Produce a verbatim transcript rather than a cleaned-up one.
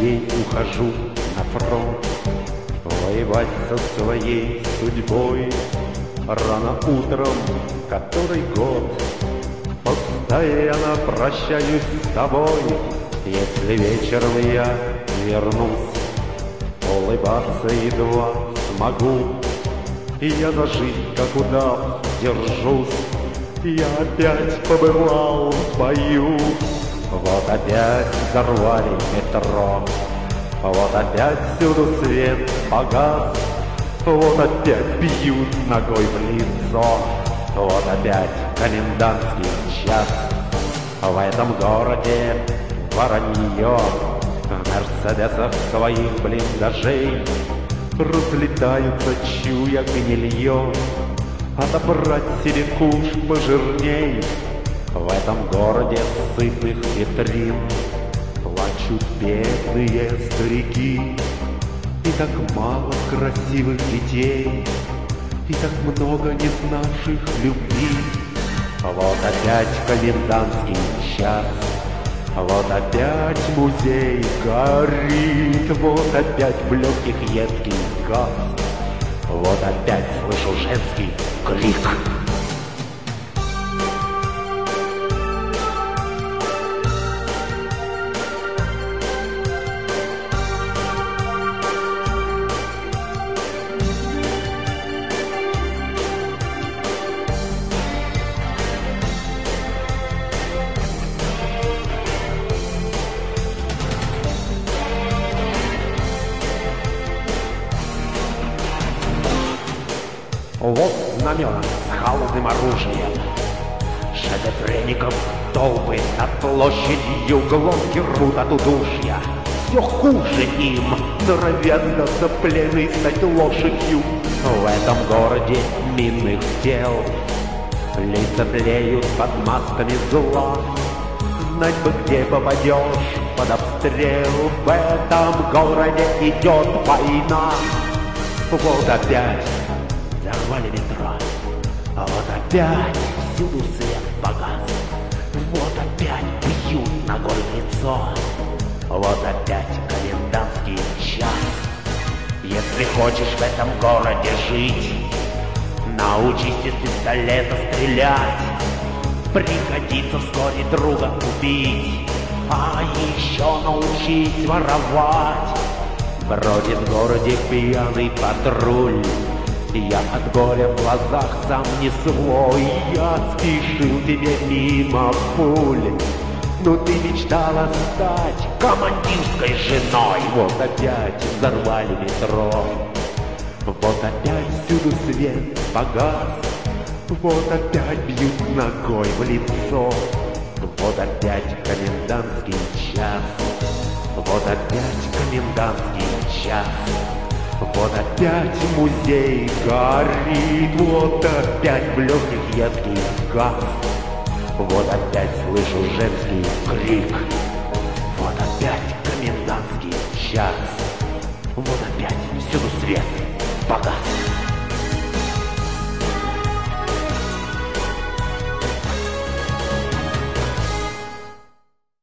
день ухожу на фронт, воевать со своей судьбой. Рано утром, который год, постоянно прощаюсь с тобой. Если вечером я вернусь, улыбаться едва смогу. И я за жизнь, как удав, держусь. Я опять побывал в бою. Вот опять взорвали метро, вот опять всюду свет погас. Вот опять бьют ногой в лицо, вот опять комендантский час. В этом городе воронье, в мерседесах своих блиндажей разлетаются, чуя гнилье, отобрать себе куш пожирней. В этом городе сытых витрин плачут бедные старики. И так мало красивых детей, и так много не знавших любви. Вот опять комендантский час, вот опять музей горит, вот опять в легких едкий газ, вот опять слышу женский крик. Вот знамена с холодным оружием, шизофреников толпы над площадью, глотки рвут от удушья. Все хуже им, норовят сдаться плену и стать лошадью. В этом городе минных тел лица тлеют под масками зла. Знать бы, где попадешь под обстрел. В этом городе идет война. Вот опять взорвали метро, а вот опять всюду свет погас. Вот опять бьют ногой в лицо, вот опять комендантский час. Если хочешь в этом городе жить, научись из пистолета стрелять. Пригодится вскоре друга убить, а еще научись воровать. Бродит в городе пьяный патруль, я от горя в глазах сам не свой. Я спешил тебе мимо пуль, но ты мечтала стать командирской женой. Вот опять взорвали метро, вот опять всюду свет погас. Вот опять бьют ногой в лицо, вот опять комендантский час. Вот опять комендантский час. Вот опять музей горит, вот опять в легких едкий газ. Вот опять слышу женский крик, вот опять комендантский час. Вот опять всюду свет погас.